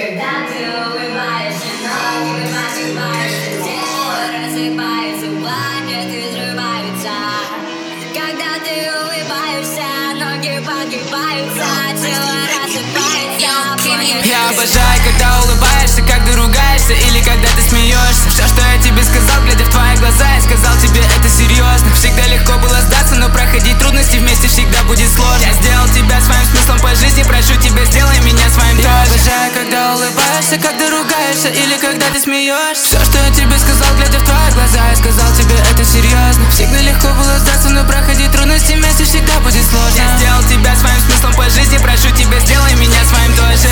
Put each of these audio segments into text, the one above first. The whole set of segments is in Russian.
Когда ты улыбаешься, ноги поднимаешься, тело рассыпается, планеты взрываются. Когда ты улыбаешься, ноги подгибаются, тело рассыпается, планеты. Я обожаю, когда улыбаешься, когда ругаешься или когда ты смеешься. Все, что я тебе сказал, глядя в твои глаза, я сказал тебе это серьезно. Всегда легко было сдаться, но проходить трудности вместе всегда будет сложно. Я сделал тебя своим смыслом по жизни, прошу тебя, сделай меня своим тоже. Я обожаю, когда улыбаешься, когда ругаешься или когда ты смеешься. Все, что я тебе сказал, глядя в твои глаза, я сказал тебе это серьезно. Всегда легко было сдаться, но проходить трудности вместе всегда будет сложно. Я сделал тебя своим смыслом по жизни, прошу тебя, сделай меня своим тоже.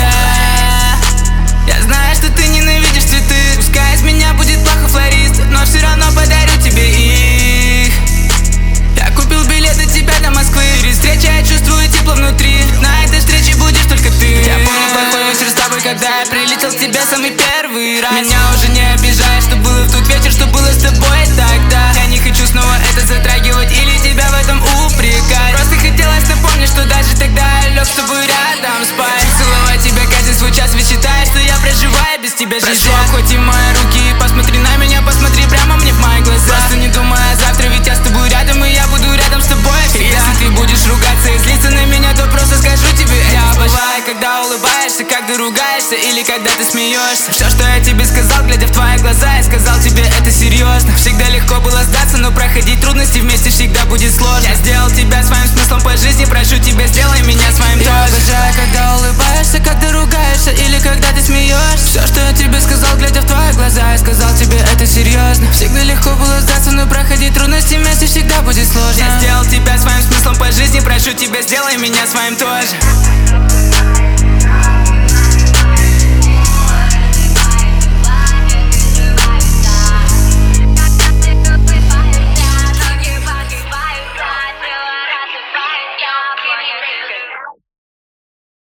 Я знаю, что ты ненавидишь цветы, пускай из меня будет плохо флорист, но все равно подарю тебе их. Я купил билет до тебя до Москвы, перед встречей я чувствую тепло внутри. На этой встрече будешь только ты. Я помню плохой вечер с тобой, когда я прилетел к тебе самый первый раз. Меня уже не обижает, что было в тот вечер, что было с тобой тогда. Я не хочу снова это затрагивать или тебя в этом упрекать. Просто хотелось напомнить, что даже тогда я лег с тобой рядом спать. Целовать тебя каждый свой час, ведь считаешь, что я проживаю без тебя жизнь. Прошу, охвати мои руки и посмотри на меня, посмотри прямо мне в мои глаза. Просто не думай о завтра, ведь я с тобой рядом, и я буду рядом с тобой всегда. Если ты будешь ругаться и злиться на меня, то просто скажу тебе я бываю, когда улыбаешься, когда ругаешься или когда ты смеешься. Все, что я тебе сказал, глядя в твои глаза, я сказал тебе это серьезно. Всегда легко было сдаться, но проходить трудности вместе всегда будет сложно. Я сделал тебя своим смыслом по жизни, прошу тебя, сделай меня своим тоже. Я обожаю, когда улыбаешься, когда ругаешься или когда ты смеешься. Все, что я тебе сказал, глядя в твои глаза, я сказал тебе это серьезно. Всегда легко было сдаться, но проходить трудности вместе всегда будет сложно. Я сделал тебя своим смыслом по жизни, прошу тебя, сделай меня своим тоже.